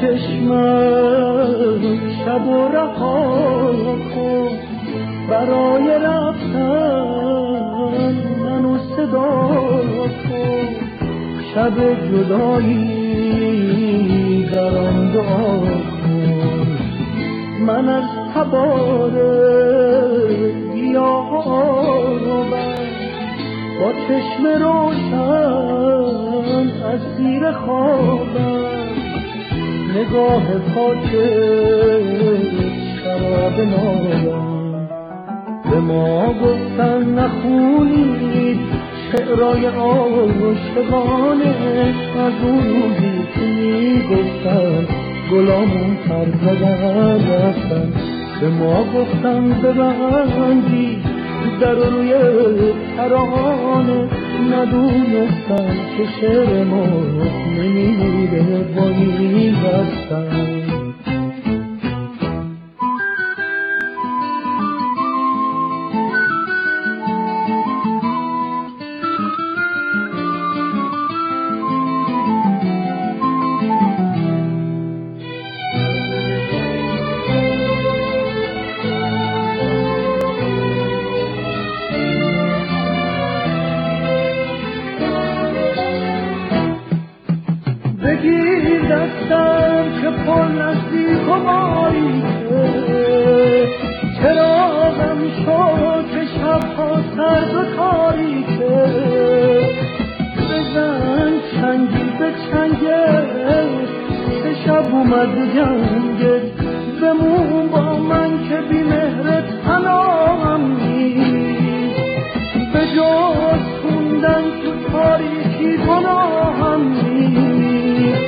چشمم شب و رها کن، برای رفتن منو صدا کن. شب جدایی در آن دعا کن، من از تبار گیاهان با چشم روشن اسیر خوابم. نگاه پاک شراب نابم، به ما گفتن نخونید شعرهای عاشقانه. از اون روزی که میگفتن گلامون پر زدن رفتن، به ما گفتن ببندید در روی ترانه. ندونستم که شعر ما نمیره با این دستن. بگیر دستم که پر نزدیک و باریکه، چراغم شد که شبها سرد و تاریکه. بزن چنگی به چنگت که شب اومد جنگت، بمون با من که بی مهرت حنام نیست. به جز خوندن تو تاریکی گناهم نیست.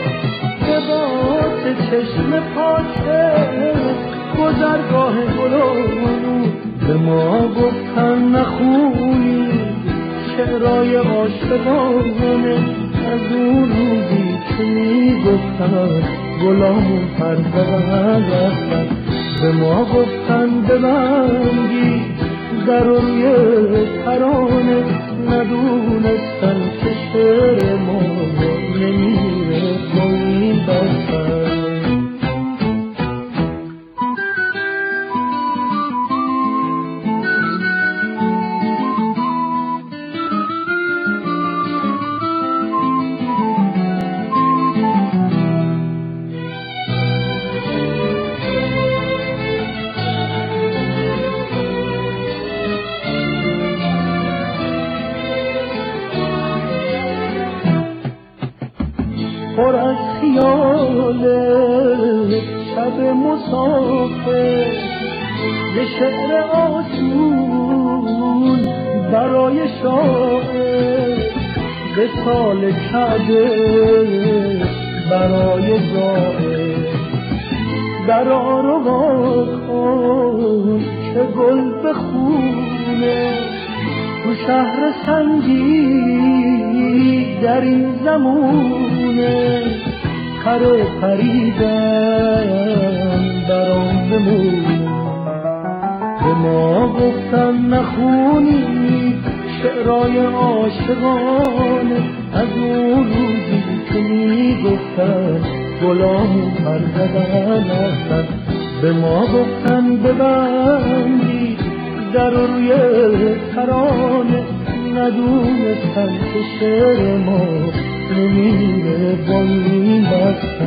چشم پاکه گذرگاه گلون، به ما گفتن نخونی شعرهای عاشقانه. از اون روزی که میگفتن گلامون پر زدن رفتن، به ما گفتن ببندی در روی ترانه. ندونستن که شعر ما نمیره با این دستن. پر از خیال شب مسافر، به شعر آسون برای شاعر. به سال کعبه برای زائر، درا رو کن که گل بخونه. تو شهر سنگی در این زمونه، خر پریدن در آن بمونه. به ما گفتن نخونید شعرهای عاشقانه. از اون روزی که میگفتن گلامون پر زدن رفتن، به ما گفتن ببندید در روی ترانه. ندونستن که شعر ما نمیره با این دستن.